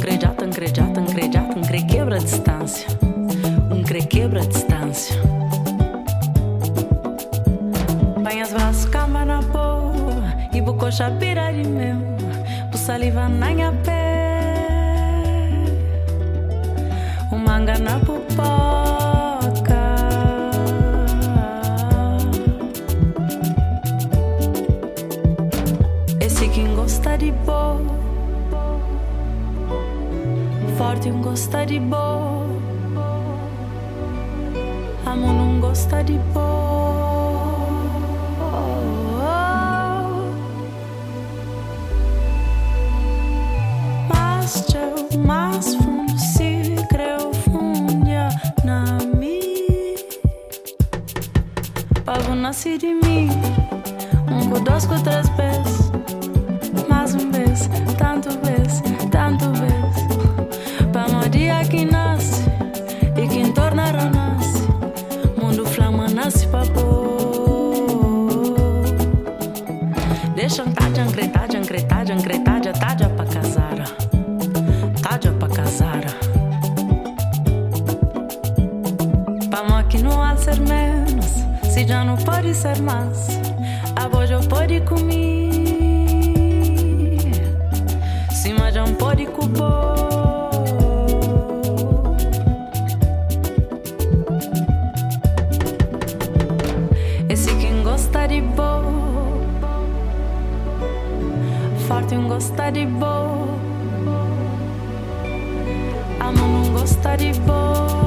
quebra a distância. Quebra a distância. Banhas vas cama na boa e bucocha pira de meu. Bu saliva na minha pé. O manga na pupoca. Esse quem gosta de boa. Forte um gosta de boa. Amo não gosta de boa. Mas eu mais fundo se creu fundia na mim. Pavo nasce de mim. Dois com três vezes. Mais vez, tanto vez. Pra um dia que nasce e que tornará nasce. Nasce pra pôr. Deixa taja pra casar. Taja pra casar. Pra mim que não há ser menos. Se já não pode ser mais. A voz já pode comer. Se mas já não pode cupor. Forte um gosta de boa. Amo não gosta de boa.